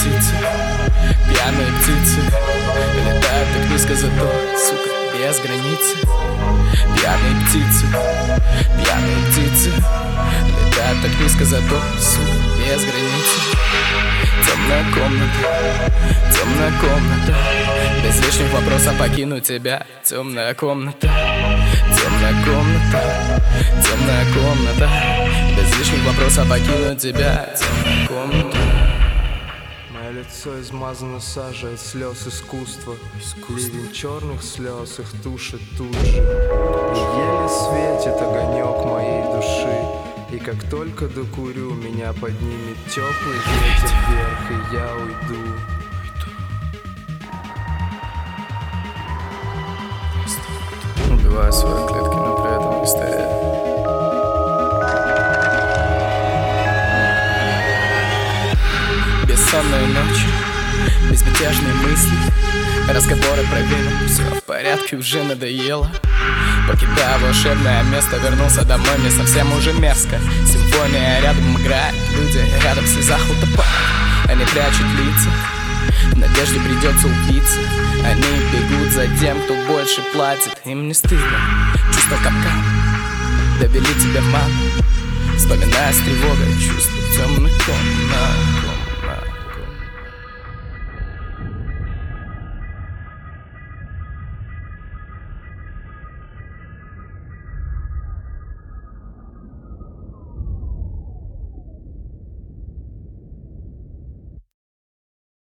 птицы, пьяные птицы летают так низко, зато, сука, без границы. Пьяные птицы летают так низко, зато, сука, без границы. Темная комната, без лишних вопросов покину тебя. Темная комната, без лишних вопросов покину тебя. Темная комната. Мое лицо измазано сажей от слез искусства. Ливень черных слез их тушит тут же. И еле светит огонек моей души. И как только докурю, меня поднимет теплый ветер вверх, и я уйду. Убиваю свои клетки, но при этом не старею. Бессонные ночи, безмятежные мысли, разговоры про вину. Все в порядке, уже надоело. Покидая волшебное место, вернулся домой, мне совсем уже мерзко. Симфония рядом играет, люди рядом в слезах утопают. Они прячут лица, в надежде придется убиться. Они бегут за тем, кто больше платит. Им не стыдно, чувство капкан довели тебя в ман. Вспоминая с тревогой чувство темных комнат.